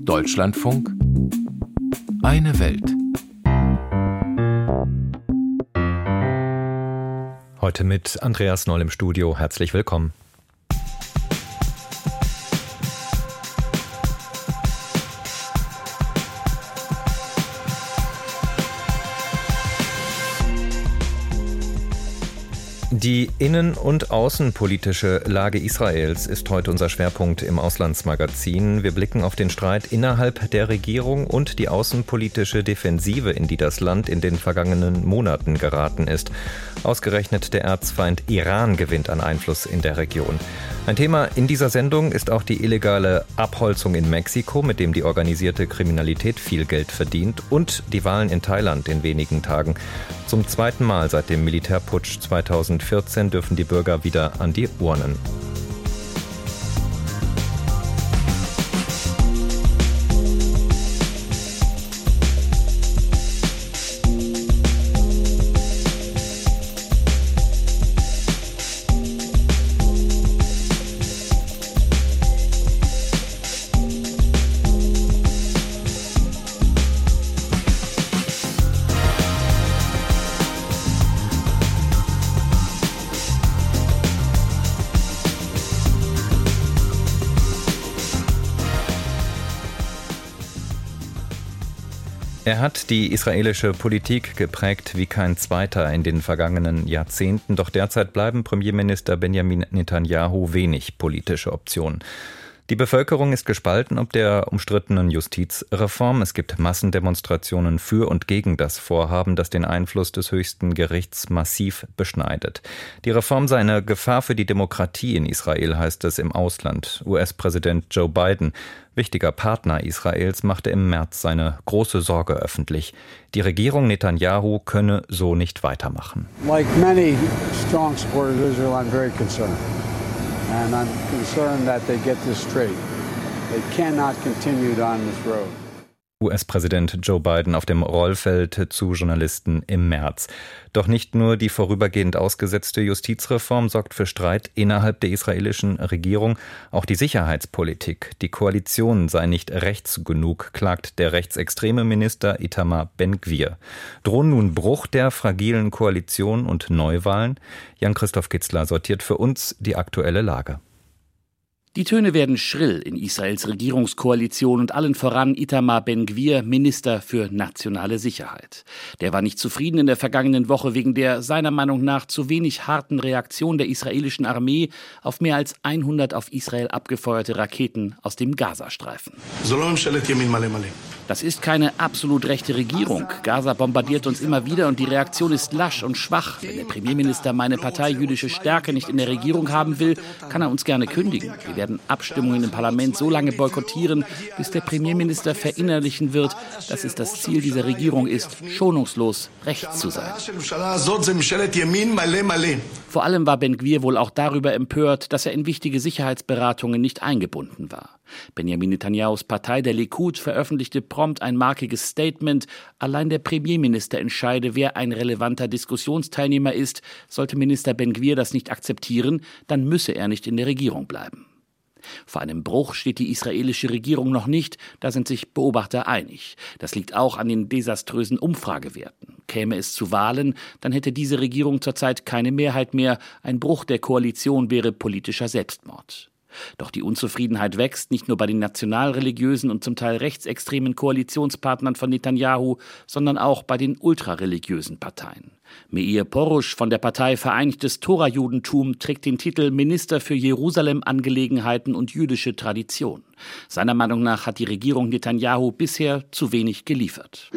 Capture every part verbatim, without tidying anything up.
Deutschlandfunk. Eine Welt. Heute mit Andreas Noll im Studio. Herzlich willkommen. Die innen- und außenpolitische Lage Israels ist heute unser Schwerpunkt im Auslandsmagazin. Wir blicken auf den Streit innerhalb der Regierung und die außenpolitische Defensive, in die das Land in den vergangenen Monaten geraten ist. Ausgerechnet der Erzfeind Iran gewinnt an Einfluss in der Region. Ein Thema in dieser Sendung ist auch die illegale Abholzung in Mexiko, mit dem die organisierte Kriminalität viel Geld verdient, und die Wahlen in Thailand in wenigen Tagen. Zum zweiten Mal seit dem Militärputsch zweitausendvierzehn dürfen die Bürger wieder an die Urnen. Er hat die israelische Politik geprägt wie kein zweiter in den vergangenen Jahrzehnten. Doch derzeit bleiben Premierminister Benjamin Netanyahu wenig politische Optionen. Die Bevölkerung ist gespalten ob der umstrittenen Justizreform. Es gibt Massendemonstrationen für und gegen das Vorhaben, das den Einfluss des höchsten Gerichts massiv beschneidet. Die Reform sei eine Gefahr für die Demokratie in Israel, heißt es im Ausland. U S-Präsident Joe Biden, wichtiger Partner Israels, machte im März seine große Sorge öffentlich. Die Regierung Netanyahu könne so nicht weitermachen. Like many strong supporters of Israel, I'm very concerned. And I'm concerned that they get this straight. They cannot continue down this road. U S-Präsident Joe Biden auf dem Rollfeld zu Journalisten im März. Doch nicht nur die vorübergehend ausgesetzte Justizreform sorgt für Streit innerhalb der israelischen Regierung, auch die Sicherheitspolitik. Die Koalition sei nicht rechts genug, klagt der rechtsextreme Minister Itamar Ben-Gvir. Drohen nun Bruch der fragilen Koalition und Neuwahlen? Jan-Christoph Kitzler sortiert für uns die aktuelle Lage. Die Töne werden schrill in Israels Regierungskoalition und allen voran Itamar Ben-Gvir, Minister für nationale Sicherheit. Der war nicht zufrieden in der vergangenen Woche wegen der seiner Meinung nach zu wenig harten Reaktion der israelischen Armee auf mehr als hundert auf Israel abgefeuerte Raketen aus dem Gazastreifen. Das ist keine absolut rechte Regierung. Gaza bombardiert uns immer wieder und die Reaktion ist lasch und schwach. Wenn der Premierminister meine Partei Jüdische Stärke nicht in der Regierung haben will, kann er uns gerne kündigen. Wir werden Abstimmungen im Parlament so lange boykottieren, bis der Premierminister verinnerlichen wird, dass es das Ziel dieser Regierung ist, schonungslos rechts zu sein. Vor allem war Ben-Gvir wohl auch darüber empört, dass er in wichtige Sicherheitsberatungen nicht eingebunden war. Benjamin Netanyahus Partei, der Likud, veröffentlichte prompt ein markiges Statement. Allein der Premierminister entscheide, wer ein relevanter Diskussionsteilnehmer ist. Sollte Minister Ben-Gvir das nicht akzeptieren, dann müsse er nicht in der Regierung bleiben. Vor einem Bruch steht die israelische Regierung noch nicht, da sind sich Beobachter einig. Das liegt auch an den desaströsen Umfragewerten. Käme es zu Wahlen, dann hätte diese Regierung zurzeit keine Mehrheit mehr. Ein Bruch der Koalition wäre politischer Selbstmord. Doch die Unzufriedenheit wächst, nicht nur bei den nationalreligiösen und zum Teil rechtsextremen Koalitionspartnern von Netanyahu, sondern auch bei den ultrareligiösen Parteien. Meir Porush von der Partei Vereinigtes Tora-Judentum trägt den Titel Minister für Jerusalem-Angelegenheiten und jüdische Tradition. Seiner Meinung nach hat die Regierung Netanyahu bisher zu wenig geliefert.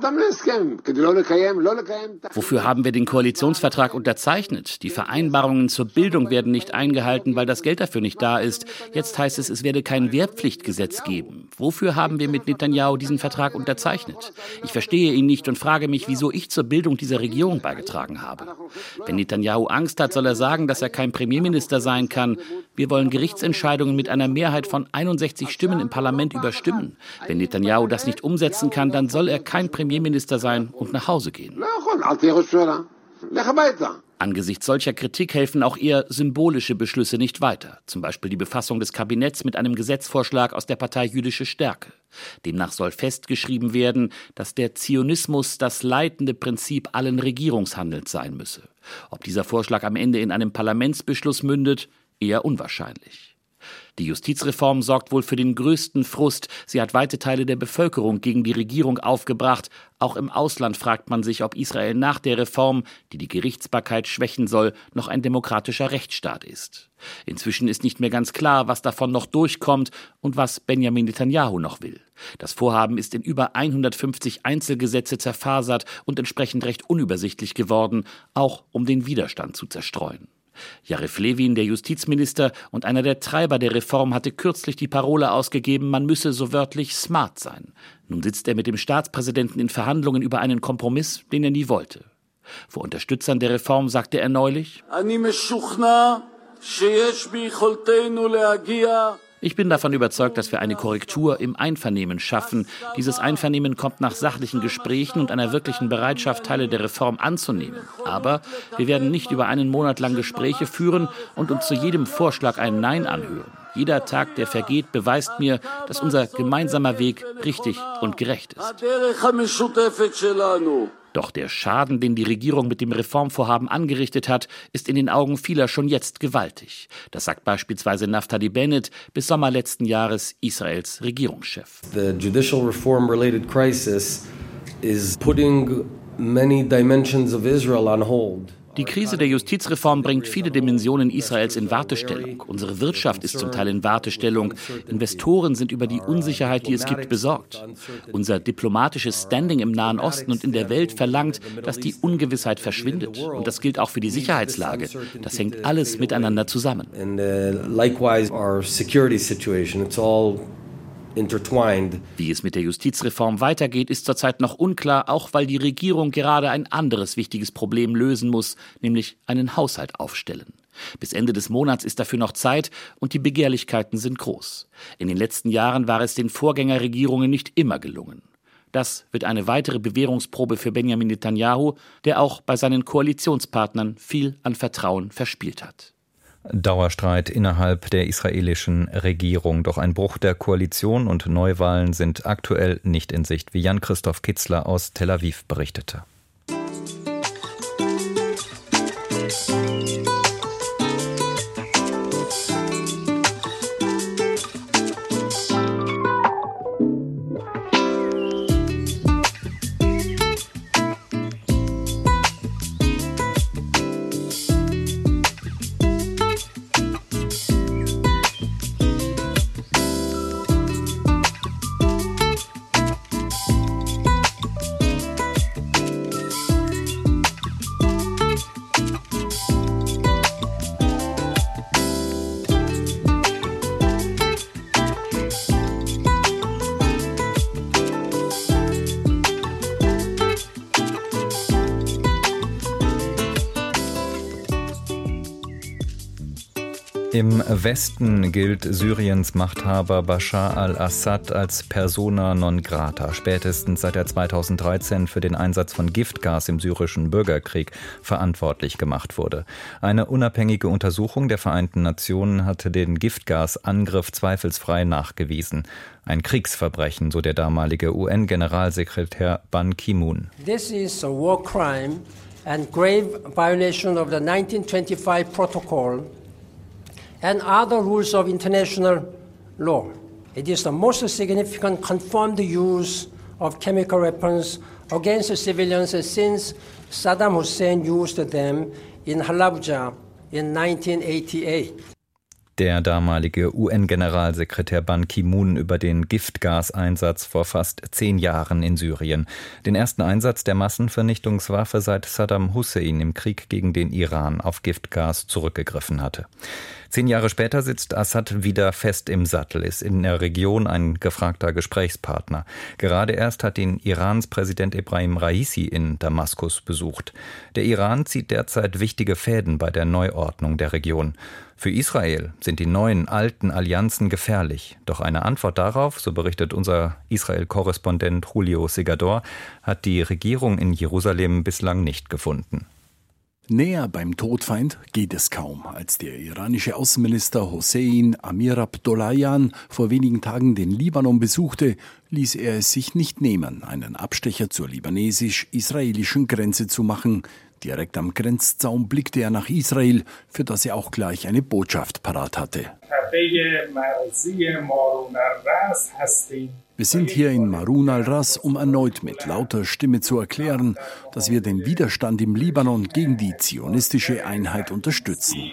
Wofür haben wir den Koalitionsvertrag unterzeichnet? Die Vereinbarungen zur Bildung werden nicht eingehalten, weil das Geld dafür nicht da ist. Jetzt heißt es, es werde kein Wehrpflichtgesetz geben. Wofür haben wir mit Netanyahu diesen Vertrag unterzeichnet? Ich verstehe ihn nicht und frage mich, wieso ich zur Bildung dieser Regierung beigetragen habe. Wenn Netanyahu Angst hat, soll er sagen, dass er kein Premierminister sein kann. Wir wollen Gerichtsentscheidungen mit einer Mehrheit von einundsechzig Stimmen im Parlament überstimmen. Wenn Netanyahu das nicht umsetzen kann, dann soll er kein Premierminister sein und nach Hause gehen. Angesichts solcher Kritik helfen auch eher symbolische Beschlüsse nicht weiter. Zum Beispiel die Befassung des Kabinetts mit einem Gesetzvorschlag aus der Partei Jüdische Stärke. Demnach soll festgeschrieben werden, dass der Zionismus das leitende Prinzip allen Regierungshandelns sein müsse. Ob dieser Vorschlag am Ende in einem Parlamentsbeschluss mündet, eher unwahrscheinlich. Die Justizreform sorgt wohl für den größten Frust. Sie hat weite Teile der Bevölkerung gegen die Regierung aufgebracht. Auch im Ausland fragt man sich, ob Israel nach der Reform, die die Gerichtsbarkeit schwächen soll, noch ein demokratischer Rechtsstaat ist. Inzwischen ist nicht mehr ganz klar, was davon noch durchkommt und was Benjamin Netanyahu noch will. Das Vorhaben ist in über hundertfünfzig Einzelgesetze zerfasert und entsprechend recht unübersichtlich geworden, auch um den Widerstand zu zerstreuen. Yariv Levin, der Justizminister und einer der Treiber der Reform, hatte kürzlich die Parole ausgegeben, man müsse so wörtlich smart sein. Nun sitzt er mit dem Staatspräsidenten in Verhandlungen über einen Kompromiss, den er nie wollte. Vor Unterstützern der Reform sagte er neulich: Ich bin davon überzeugt, dass wir eine Korrektur im Einvernehmen schaffen. Dieses Einvernehmen kommt nach sachlichen Gesprächen und einer wirklichen Bereitschaft, Teile der Reform anzunehmen. Aber wir werden nicht über einen Monat lang Gespräche führen und uns zu jedem Vorschlag ein Nein anhören. Jeder Tag, der vergeht, beweist mir, dass unser gemeinsamer Weg richtig und gerecht ist. Doch der Schaden, den die Regierung mit dem Reformvorhaben angerichtet hat, ist in den Augen vieler schon jetzt gewaltig. Das sagt beispielsweise Naftali Bennett, bis Sommer letzten Jahres Israels Regierungschef. The judicial reform-related crisis is putting many dimensions of Israel on hold. Die Krise der Justizreform bringt viele Dimensionen Israels in Wartestellung. Unsere Wirtschaft ist zum Teil in Wartestellung. Investoren sind über die Unsicherheit, die es gibt, besorgt. Unser diplomatisches Standing im Nahen Osten und in der Welt verlangt, dass die Ungewissheit verschwindet. Und das gilt auch für die Sicherheitslage. Das hängt alles miteinander zusammen. And uh, likewise our security situation, it's all intertwined. Wie es mit der Justizreform weitergeht, ist zurzeit noch unklar, auch weil die Regierung gerade ein anderes wichtiges Problem lösen muss, nämlich einen Haushalt aufstellen. Bis Ende des Monats ist dafür noch Zeit und die Begehrlichkeiten sind groß. In den letzten Jahren war es den Vorgängerregierungen nicht immer gelungen. Das wird eine weitere Bewährungsprobe für Benjamin Netanyahu, der auch bei seinen Koalitionspartnern viel an Vertrauen verspielt hat. Dauerstreit innerhalb der israelischen Regierung. Doch ein Bruch der Koalition und Neuwahlen sind aktuell nicht in Sicht, wie Jan-Christoph Kitzler aus Tel Aviv berichtete. Im Westen gilt Syriens Machthaber Bashar al-Assad als persona non grata, spätestens seit er zweitausenddreizehn für den Einsatz von Giftgas im syrischen Bürgerkrieg verantwortlich gemacht wurde. Eine unabhängige Untersuchung der Vereinten Nationen hatte den Giftgasangriff zweifelsfrei nachgewiesen. Ein Kriegsverbrechen, so der damalige U N-Generalsekretär Ban Ki-moon. This is a war crime and grave violation of the nineteen twenty-five protocol and other rules of international law. It is the most significant confirmed use of chemical weapons against civilians since Saddam Hussein used them in Halabja in nineteen eighty-eight. Der damalige U N-Generalsekretär Ban Ki-moon über den Giftgaseinsatz vor fast zehn Jahren in Syrien. Den ersten Einsatz der Massenvernichtungswaffe seit Saddam Hussein im Krieg gegen den Iran auf Giftgas zurückgegriffen hatte. Zehn Jahre später sitzt Assad wieder fest im Sattel, ist in der Region ein gefragter Gesprächspartner. Gerade erst hat ihn Irans Präsident Ebrahim Raisi in Damaskus besucht. Der Iran zieht derzeit wichtige Fäden bei der Neuordnung der Region. Für Israel sind die neuen, alten Allianzen gefährlich. Doch eine Antwort darauf, so berichtet unser Israel-Korrespondent Julio Segador, hat die Regierung in Jerusalem bislang nicht gefunden. Näher beim Todfeind geht es kaum. Als der iranische Außenminister Hossein Amir-Abdollahian vor wenigen Tagen den Libanon besuchte, ließ er es sich nicht nehmen, einen Abstecher zur libanesisch-israelischen Grenze zu machen. Direkt am Grenzzaun blickte er nach Israel, für das er auch gleich eine Botschaft parat hatte. Wir sind hier in Marun al-Ras, um erneut mit lauter Stimme zu erklären, dass wir den Widerstand im Libanon gegen die zionistische Einheit unterstützen.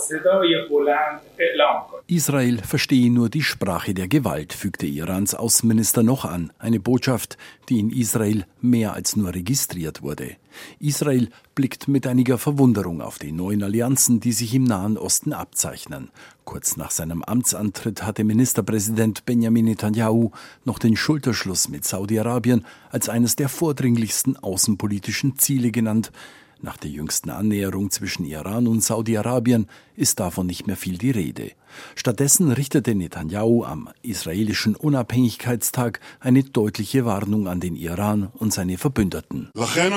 Israel verstehe nur die Sprache der Gewalt, fügte Irans Außenminister noch an. Eine Botschaft, die in Israel mehr als nur registriert wurde. Israel blickt mit einiger Verwunderung auf die neuen Allianzen, die sich im Nahen Osten abzeichnen. Kurz nach seinem Amtsantritt hatte Ministerpräsident Benjamin Netanyahu noch den Schulterschluss mit Saudi-Arabien als eines der vordringlichsten außenpolitischen Ziele genannt. Nach der jüngsten Annäherung zwischen Iran und Saudi-Arabien ist davon nicht mehr viel die Rede. Stattdessen richtete Netanyahu am israelischen Unabhängigkeitstag eine deutliche Warnung an den Iran und seine Verbündeten.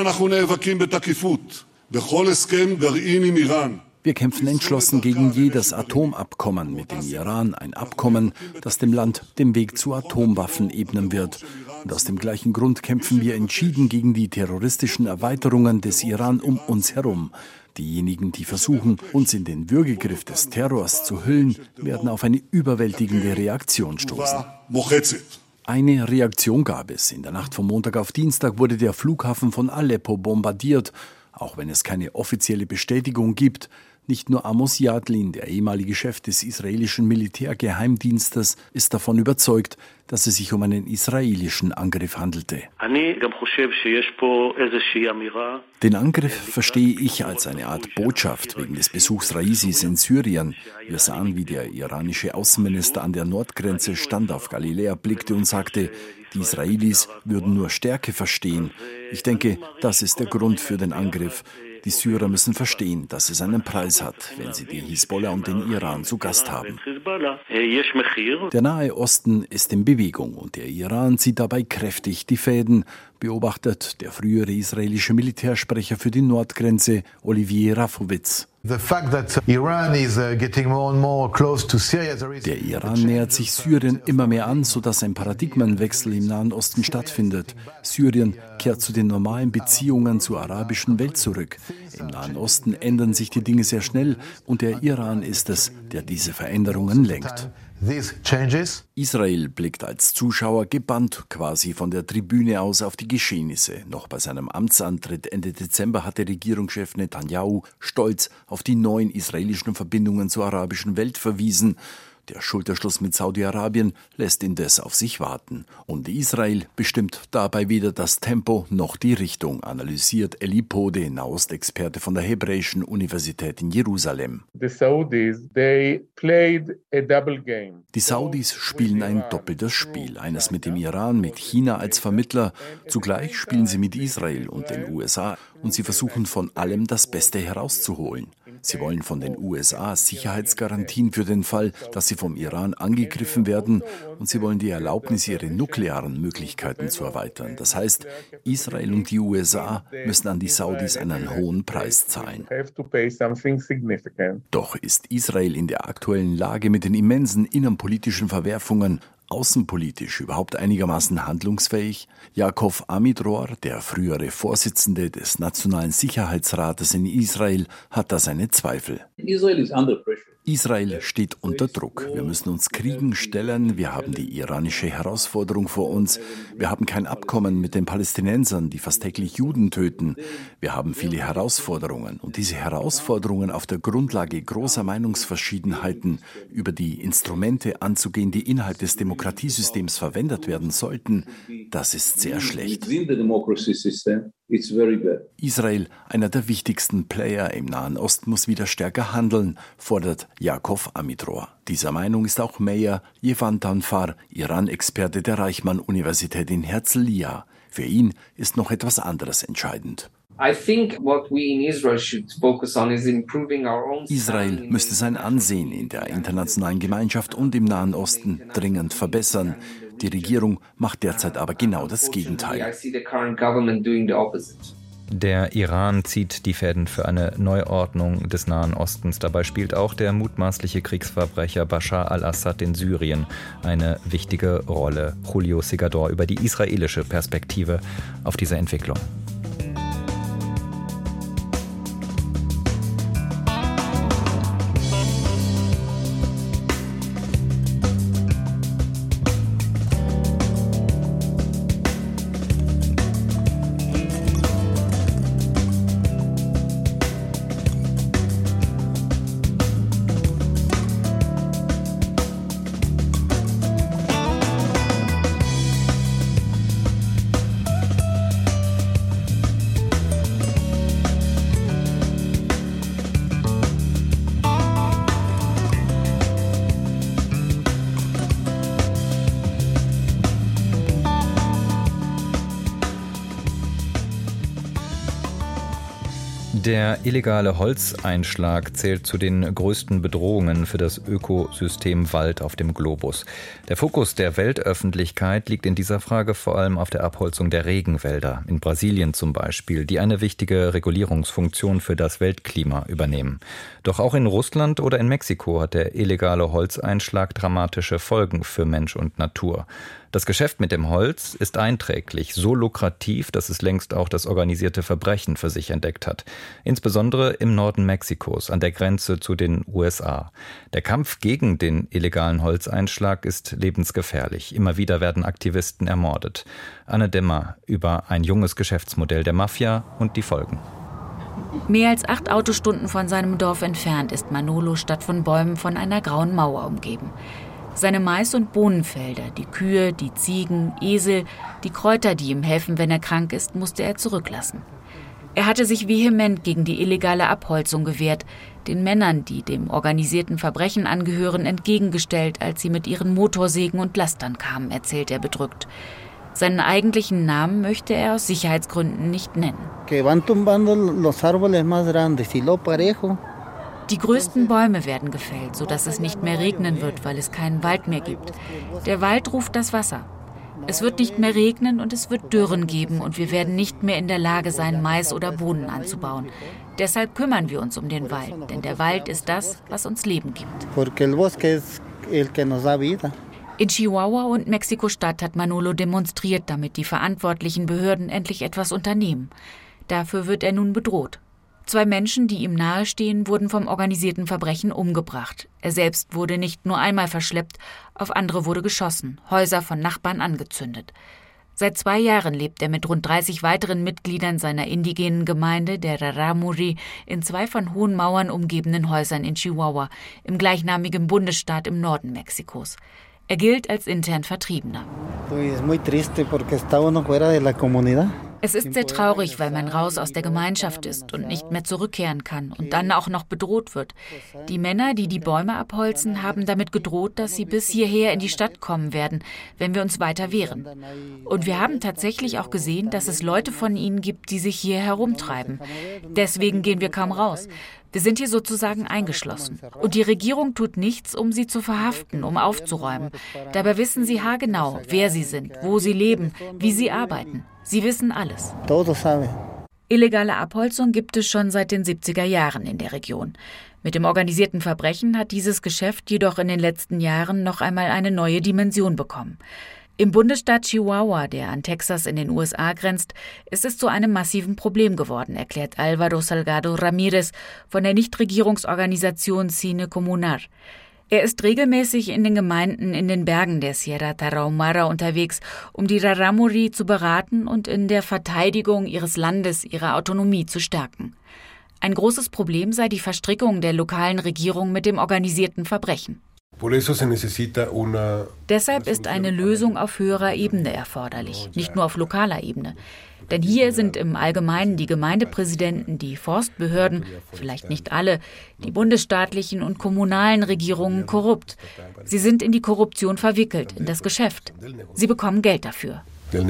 Wir kämpfen entschlossen gegen jedes Atomabkommen mit dem Iran, ein Abkommen, das dem Land den Weg zu Atomwaffen ebnen wird. Und aus dem gleichen Grund kämpfen wir entschieden gegen die terroristischen Erweiterungen des Iran um uns herum. Diejenigen, die versuchen, uns in den Würgegriff des Terrors zu hüllen, werden auf eine überwältigende Reaktion stoßen. Eine Reaktion gab es. In der Nacht vom Montag auf Dienstag wurde der Flughafen von Aleppo bombardiert, auch wenn es keine offizielle Bestätigung gibt. Nicht nur Amos Yadlin, der ehemalige Chef des israelischen Militärgeheimdienstes, ist davon überzeugt, dass es sich um einen israelischen Angriff handelte. Den Angriff verstehe ich als eine Art Botschaft wegen des Besuchs Raisis in Syrien. Wir sahen, wie der iranische Außenminister an der Nordgrenze stand, auf Galiläa blickte und sagte, die Israelis würden nur Stärke verstehen. Ich denke, das ist der Grund für den Angriff. Die Syrer müssen verstehen, dass es einen Preis hat, wenn sie die Hisbollah und den Iran zu Gast haben. Der Nahe Osten ist in Bewegung und der Iran zieht dabei kräftig die Fäden, beobachtet der frühere israelische Militärsprecher für die Nordgrenze, Olivier Rafowitz. Der Iran nähert sich Syrien immer mehr an, sodass ein Paradigmenwechsel im Nahen Osten stattfindet. Syrien kehrt zu den normalen Beziehungen zur arabischen Welt zurück. Im Nahen Osten ändern sich die Dinge sehr schnell und der Iran ist es, der diese Veränderungen lenkt. Israel blickt als Zuschauer gebannt quasi von der Tribüne aus auf die Geschehnisse. Noch bei seinem Amtsantritt Ende Dezember hatte Regierungschef Netanyahu stolz auf die neuen israelischen Verbindungen zur arabischen Welt verwiesen. Der Schulterschluss mit Saudi-Arabien lässt indes auf sich warten. Und Israel bestimmt dabei weder das Tempo noch die Richtung, analysiert Eli Pode, Nahostexperte von der Hebräischen Universität in Jerusalem. The Saudis, they played a double game. Die Saudis spielen ein doppeltes Spiel, eines mit dem Iran, mit China als Vermittler. Zugleich spielen sie mit Israel und den U S A und sie versuchen von allem das Beste herauszuholen. Sie wollen von den U S A Sicherheitsgarantien für den Fall, dass sie vom Iran angegriffen werden, und sie wollen die Erlaubnis, ihre nuklearen Möglichkeiten zu erweitern. Das heißt, Israel und die U S A müssen an die Saudis einen hohen Preis zahlen. Doch ist Israel in der aktuellen Lage mit den immensen innenpolitischen Verwerfungen außenpolitisch überhaupt einigermaßen handlungsfähig? Yaakov Amidror, der frühere Vorsitzende des Nationalen Sicherheitsrates in Israel, hat da seine Zweifel. Israel is under pressure. Israel steht unter Druck. Wir müssen uns Kriegen stellen. Wir haben die iranische Herausforderung vor uns. Wir haben kein Abkommen mit den Palästinensern, die fast täglich Juden töten. Wir haben viele Herausforderungen. Und diese Herausforderungen auf der Grundlage großer Meinungsverschiedenheiten über die Instrumente anzugehen, die innerhalb des Demokratiesystems verwendet werden sollten, das ist sehr schlecht. Israel, einer der wichtigsten Player im Nahen Osten, muss wieder stärker handeln, fordert Yaakov Amidror. Dieser Meinung ist auch Meir Yevan Tanfar, Iran-Experte der Reichmann-Universität in Herzliya. Für ihn ist noch etwas anderes entscheidend. Israel müsste sein Ansehen in der internationalen Gemeinschaft und im Nahen Osten dringend verbessern. Die Regierung macht derzeit aber genau das Gegenteil. Der Iran zieht die Fäden für eine Neuordnung des Nahen Ostens. Dabei spielt auch der mutmaßliche Kriegsverbrecher Bashar al-Assad in Syrien eine wichtige Rolle. Julio Segador über die israelische Perspektive auf diese Entwicklung. Der illegale Holzeinschlag zählt zu den größten Bedrohungen für das Ökosystem Wald auf dem Globus. Der Fokus der Weltöffentlichkeit liegt in dieser Frage vor allem auf der Abholzung der Regenwälder, in Brasilien zum Beispiel, die eine wichtige Regulierungsfunktion für das Weltklima übernehmen. Doch auch in Russland oder in Mexiko hat der illegale Holzeinschlag dramatische Folgen für Mensch und Natur. Das Geschäft mit dem Holz ist einträglich, so lukrativ, dass es längst auch das organisierte Verbrechen für sich entdeckt hat. Insbesondere im Norden Mexikos, an der Grenze zu den U S A. Der Kampf gegen den illegalen Holzeinschlag ist lebensgefährlich. Immer wieder werden Aktivisten ermordet. Anne Demmer über ein junges Geschäftsmodell der Mafia und die Folgen. Mehr als acht Autostunden von seinem Dorf entfernt ist Manolo statt von Bäumen von einer grauen Mauer umgeben. Seine Mais- und Bohnenfelder, die Kühe, die Ziegen, Esel, die Kräuter, die ihm helfen, wenn er krank ist, musste er zurücklassen. Er hatte sich vehement gegen die illegale Abholzung gewehrt, den Männern, die dem organisierten Verbrechen angehören, entgegengestellt, als sie mit ihren Motorsägen und Lastern kamen, erzählt er bedrückt. Seinen eigentlichen Namen möchte er aus Sicherheitsgründen nicht nennen. Die größten Bäume werden gefällt, sodass es nicht mehr regnen wird, weil es keinen Wald mehr gibt. Der Wald ruft das Wasser. Es wird nicht mehr regnen und es wird Dürren geben und wir werden nicht mehr in der Lage sein, Mais oder Bohnen anzubauen. Deshalb kümmern wir uns um den Wald, denn der Wald ist das, was uns Leben gibt. In Chihuahua und Mexiko-Stadt hat Manolo demonstriert, damit die verantwortlichen Behörden endlich etwas unternehmen. Dafür wird er nun bedroht. Zwei Menschen, die ihm nahestehen, wurden vom organisierten Verbrechen umgebracht. Er selbst wurde nicht nur einmal verschleppt, auf andere wurde geschossen, Häuser von Nachbarn angezündet. Seit zwei Jahren lebt er mit rund dreißig weiteren Mitgliedern seiner indigenen Gemeinde, der Rarámuri, in zwei von hohen Mauern umgebenen Häusern in Chihuahua, im gleichnamigen Bundesstaat im Norden Mexikos. Er gilt als intern Vertriebener. Es ist sehr traurig, weil man raus aus der Gemeinschaft ist und nicht mehr zurückkehren kann und dann auch noch bedroht wird. Die Männer, die die Bäume abholzen, haben damit gedroht, dass sie bis hierher in die Stadt kommen werden, wenn wir uns weiter wehren. Und wir haben tatsächlich auch gesehen, dass es Leute von ihnen gibt, die sich hier herumtreiben. Deswegen gehen wir kaum raus. Wir sind hier sozusagen eingeschlossen. Und die Regierung tut nichts, um sie zu verhaften, um aufzuräumen. Dabei wissen sie haargenau, wer sie sind, wo sie leben, wie sie arbeiten. Sie wissen alles. Illegale Abholzung gibt es schon seit den siebziger Jahren in der Region. Mit dem organisierten Verbrechen hat dieses Geschäft jedoch in den letzten Jahren noch einmal eine neue Dimension bekommen. Im Bundesstaat Chihuahua, der an Texas in den U S A grenzt, ist es zu einem massiven Problem geworden, erklärt Álvaro Salgado Ramírez von der Nichtregierungsorganisation Cine Comunar. Er ist regelmäßig in den Gemeinden in den Bergen der Sierra Tarahumara unterwegs, um die Rarámuri zu beraten und in der Verteidigung ihres Landes ihre Autonomie zu stärken. Ein großes Problem sei die Verstrickung der lokalen Regierung mit dem organisierten Verbrechen. Deshalb ist eine Lösung auf höherer Ebene erforderlich, nicht nur auf lokaler Ebene. Denn hier sind im Allgemeinen die Gemeindepräsidenten, die Forstbehörden, vielleicht nicht alle, die bundesstaatlichen und kommunalen Regierungen korrupt. Sie sind in die Korruption verwickelt, in das Geschäft. Sie bekommen Geld dafür.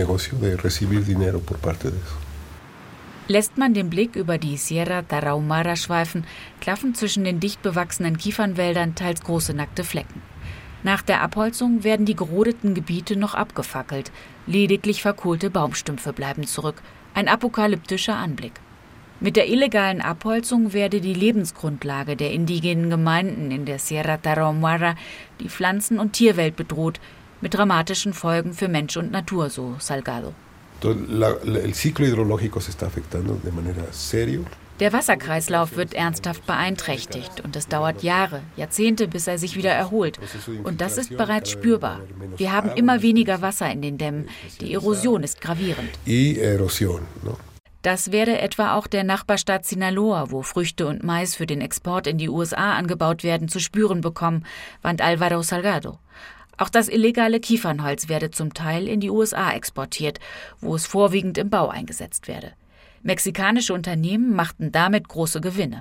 Lässt man den Blick über die Sierra Tarahumara schweifen, klaffen zwischen den dicht bewachsenen Kiefernwäldern teils große nackte Flecken. Nach der Abholzung werden die gerodeten Gebiete noch abgefackelt. Lediglich verkohlte Baumstümpfe bleiben zurück. Ein apokalyptischer Anblick. Mit der illegalen Abholzung werde die Lebensgrundlage der indigenen Gemeinden in der Sierra Tarahumara, die Pflanzen- und Tierwelt bedroht, mit dramatischen Folgen für Mensch und Natur, so Salgado. Der Wasserkreislauf wird ernsthaft beeinträchtigt und es dauert Jahre, Jahrzehnte, bis er sich wieder erholt. Und das ist bereits spürbar. Wir haben immer weniger Wasser in den Dämmen. Die Erosion ist gravierend. Das werde etwa auch der Nachbarstadt Sinaloa, wo Früchte und Mais für den Export in die U S A angebaut werden, zu spüren bekommen, warnt Álvaro Salgado. Auch das illegale Kiefernholz werde zum Teil in die U S A exportiert, wo es vorwiegend im Bau eingesetzt werde. Mexikanische Unternehmen machten damit große Gewinne.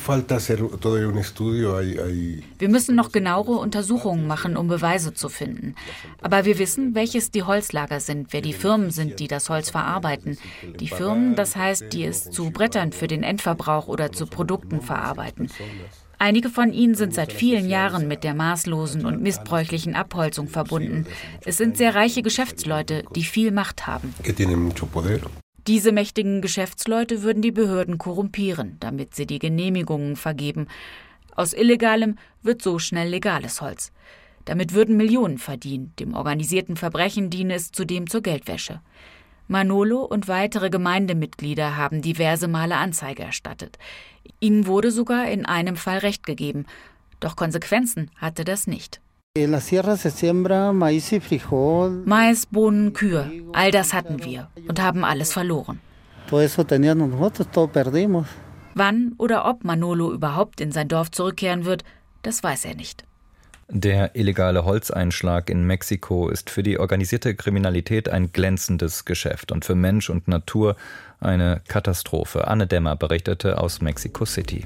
Wir müssen noch genauere Untersuchungen machen, um Beweise zu finden. Aber wir wissen, welches die Holzlager sind, wer die Firmen sind, die das Holz verarbeiten. Die Firmen, das heißt, die es zu Brettern für den Endverbrauch oder zu Produkten verarbeiten. Einige von ihnen sind seit vielen Jahren mit der maßlosen und missbräuchlichen Abholzung verbunden. Es sind sehr reiche Geschäftsleute, die viel Macht haben. Diese mächtigen Geschäftsleute würden die Behörden korrumpieren, damit sie die Genehmigungen vergeben. Aus Illegalem wird so schnell legales Holz. Damit würden Millionen verdient. Dem organisierten Verbrechen diene es zudem zur Geldwäsche. Manolo und weitere Gemeindemitglieder haben diverse Male Anzeige erstattet. Ihnen wurde sogar in einem Fall Recht gegeben. Doch Konsequenzen hatte das nicht. Mais, Bohnen, Kühe, all das hatten wir und haben alles verloren. Wann oder ob Manolo überhaupt in sein Dorf zurückkehren wird, das weiß er nicht. Der illegale Holzeinschlag in Mexiko ist für die organisierte Kriminalität ein glänzendes Geschäft und für Mensch und Natur eine Katastrophe. Anne Dämmer berichtete aus Mexico City.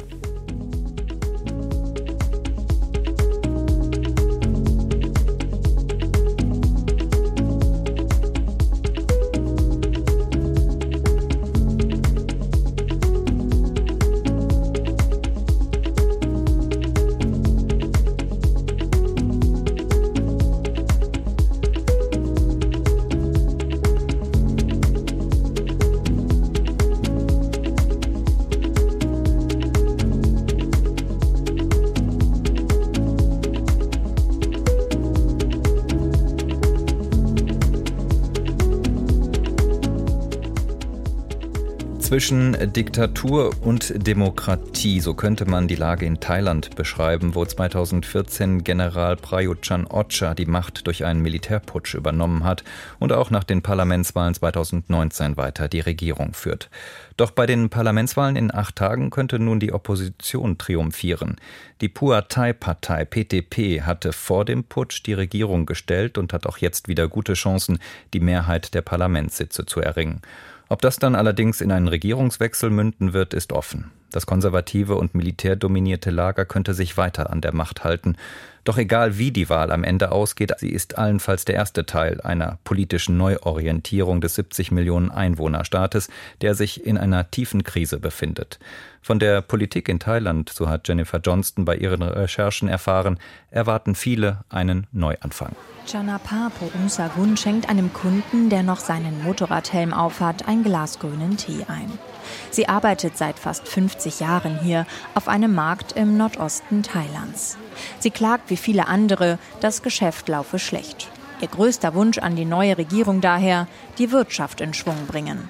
Zwischen Diktatur und Demokratie, so könnte man die Lage in Thailand beschreiben, wo zweitausendvierzehn General Prayut Chan-o-cha die Macht durch einen Militärputsch übernommen hat und auch nach den Parlamentswahlen zweitausendneunzehn weiter die Regierung führt. Doch bei den Parlamentswahlen in acht Tagen könnte nun die Opposition triumphieren. Die Phua Thai-Partei P T P hatte vor dem Putsch die Regierung gestellt und hat auch jetzt wieder gute Chancen, die Mehrheit der Parlamentssitze zu erringen. Ob das dann allerdings in einen Regierungswechsel münden wird, ist offen. Das konservative und militärdominierte Lager könnte sich weiter an der Macht halten. Doch egal wie die Wahl am Ende ausgeht, sie ist allenfalls der erste Teil einer politischen Neuorientierung des siebzig Millionen Einwohnerstaates, der sich in einer tiefen Krise befindet. Von der Politik in Thailand, so hat Jennifer Johnston bei ihren Recherchen erfahren, erwarten viele einen Neuanfang. Janapa Porumsagun schenkt einem Kunden, der noch seinen Motorradhelm aufhat, ein Glas grünen Tee ein. Sie arbeitet seit fast fünfzig Jahren hier auf einem Markt im Nordosten Thailands. Sie klagt wie viele andere, das Geschäft laufe schlecht. Ihr größter Wunsch an die neue Regierung daher, die Wirtschaft in Schwung bringen.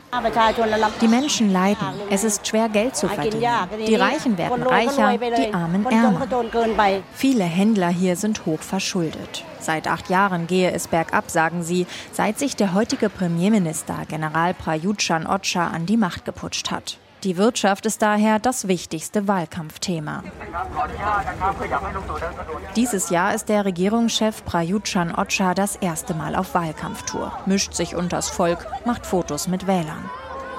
Die Menschen leiden, es ist schwer Geld zu verdienen. Die Reichen werden reicher, die Armen ärmer. Viele Händler hier sind hoch verschuldet. Seit acht Jahren gehe es bergab, sagen sie, seit sich der heutige Premierminister General Prayut Chan-o-cha an die Macht geputscht hat. Die Wirtschaft ist daher das wichtigste Wahlkampfthema. Dieses Jahr ist der Regierungschef Prayut Chan-o-cha das erste Mal auf Wahlkampftour, mischt sich unters Volk, macht Fotos mit Wählern.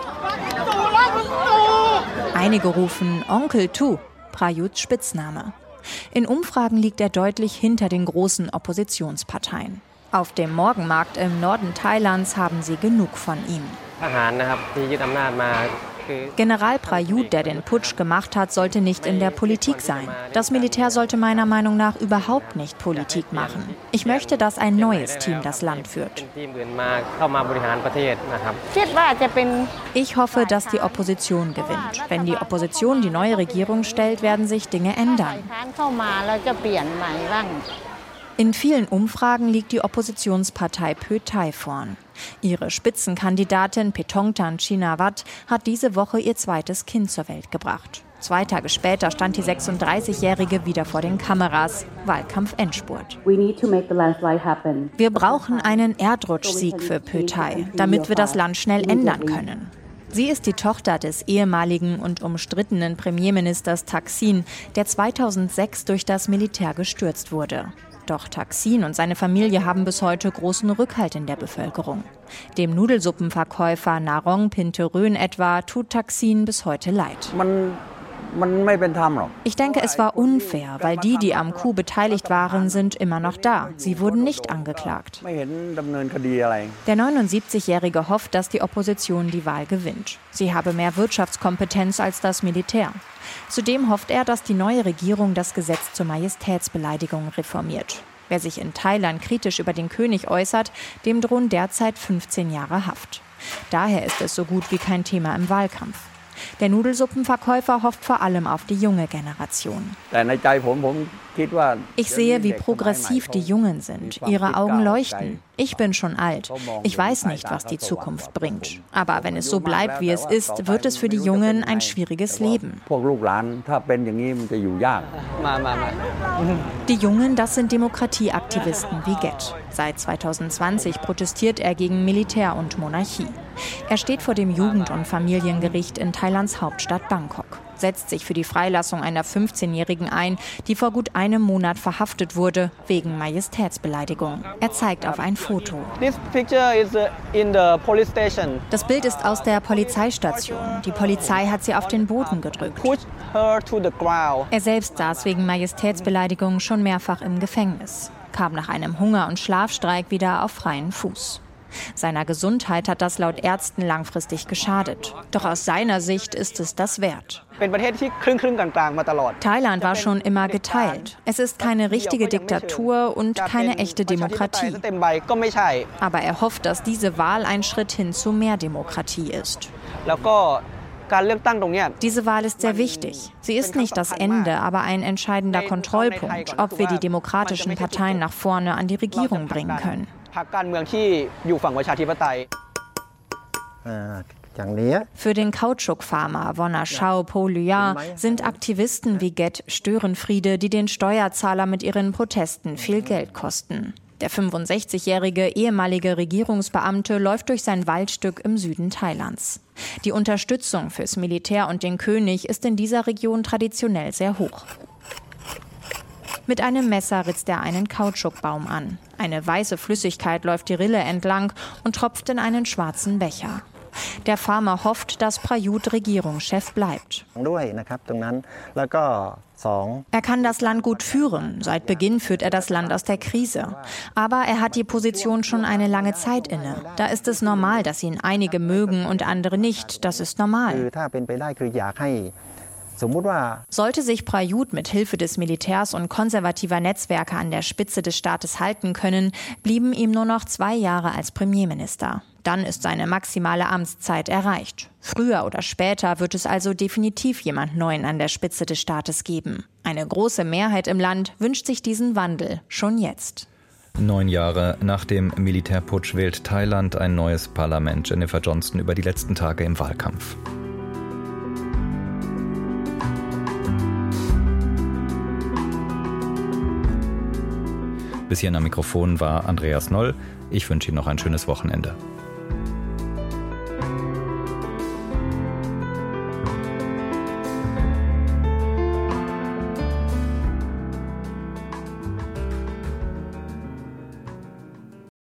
Einige rufen Onkel Tu, Prayuts Spitzname. In Umfragen liegt er deutlich hinter den großen Oppositionsparteien. Auf dem Morgenmarkt im Norden Thailands haben sie genug von ihm. General Prayut, der den Putsch gemacht hat, sollte nicht in der Politik sein. Das Militär sollte meiner Meinung nach überhaupt nicht Politik machen. Ich möchte, dass ein neues Team das Land führt. Ich hoffe, dass die Opposition gewinnt. Wenn die Opposition die neue Regierung stellt, werden sich Dinge ändern. In vielen Umfragen liegt die Oppositionspartei Pheu Thai vorn. Ihre Spitzenkandidatin Paetongtarn Shinawatra hat diese Woche ihr zweites Kind zur Welt gebracht. Zwei Tage später stand die sechsunddreißigjährige wieder vor den Kameras. Wahlkampf-Endspurt. Wir brauchen einen Erdrutschsieg für Pheu Thai, damit wir das Land schnell ändern können. Sie ist die Tochter des ehemaligen und umstrittenen Premierministers Thaksin, der zweitausendsechs durch das Militär gestürzt wurde. Doch Thaksin und seine Familie haben bis heute großen Rückhalt in der Bevölkerung. Dem Nudelsuppenverkäufer Narong Pinterön etwa tut Thaksin bis heute leid. Ich denke, es war unfair, weil die, die am Coup beteiligt waren, sind immer noch da. Sie wurden nicht angeklagt. Der neunundsiebzigjährige hofft, dass die Opposition die Wahl gewinnt. Sie habe mehr Wirtschaftskompetenz als das Militär. Zudem hofft er, dass die neue Regierung das Gesetz zur Majestätsbeleidigung reformiert. Wer sich in Thailand kritisch über den König äußert, dem drohen derzeit fünfzehn Jahre Haft. Daher ist es so gut wie kein Thema im Wahlkampf. Der Nudelsuppenverkäufer hofft vor allem auf die junge Generation. Ich sehe, wie progressiv die Jungen sind. Ihre Augen leuchten. Ich bin schon alt. Ich weiß nicht, was die Zukunft bringt. Aber wenn es so bleibt, wie es ist, wird es für die Jungen ein schwieriges Leben. Die Jungen, das sind Demokratieaktivisten wie Get. Seit zweitausendzwanzig protestiert er gegen Militär und Monarchie. Er steht vor dem Jugend- und Familiengericht in Thailands Hauptstadt Bangkok, setzt sich für die Freilassung einer fünfzehnjährigen ein, die vor gut einem Monat verhaftet wurde, wegen Majestätsbeleidigung. Er zeigt auf ein Foto. Das Bild ist aus der Polizeistation. Die Polizei hat sie auf den Boden gedrückt. Er selbst saß wegen Majestätsbeleidigung schon mehrfach im Gefängnis, kam nach einem Hunger- und Schlafstreik wieder auf freien Fuß. Seiner Gesundheit hat das laut Ärzten langfristig geschadet. Doch aus seiner Sicht ist es das wert. Thailand war schon immer geteilt. Es ist keine richtige Diktatur und keine echte Demokratie. Aber er hofft, dass diese Wahl ein Schritt hin zu mehr Demokratie ist. Diese Wahl ist sehr wichtig. Sie ist nicht das Ende, aber ein entscheidender Kontrollpunkt, ob wir die demokratischen Parteien nach vorne an die Regierung bringen können. Für den Kautschukfarmer Wonnachau Polya sind Aktivisten wie Get Störenfriede, die den Steuerzahler mit ihren Protesten viel Geld kosten. Der fünfundsechzigjährige ehemalige Regierungsbeamte läuft durch sein Waldstück im Süden Thailands. Die Unterstützung fürs Militär und den König ist in dieser Region traditionell sehr hoch. Mit einem Messer ritzt er einen Kautschukbaum an. Eine weiße Flüssigkeit läuft die Rille entlang und tropft in einen schwarzen Becher. Der Farmer hofft, dass Prayut Regierungschef bleibt. Er kann das Land gut führen. Seit Beginn führt er das Land aus der Krise. Aber er hat die Position schon eine lange Zeit inne. Da ist es normal, dass ihn einige mögen und andere nicht. Das ist normal. Sollte sich Prayut mit Hilfe des Militärs und konservativer Netzwerke an der Spitze des Staates halten können, blieben ihm nur noch zwei Jahre als Premierminister. Dann ist seine maximale Amtszeit erreicht. Früher oder später wird es also definitiv jemand Neuen an der Spitze des Staates geben. Eine große Mehrheit im Land wünscht sich diesen Wandel schon jetzt. Neun Jahre nach dem Militärputsch wählt Thailand ein neues Parlament. Jennifer Johnston über die letzten Tage im Wahlkampf. Bis hierhin am Mikrofon war Andreas Noll. Ich wünsche Ihnen noch ein schönes Wochenende.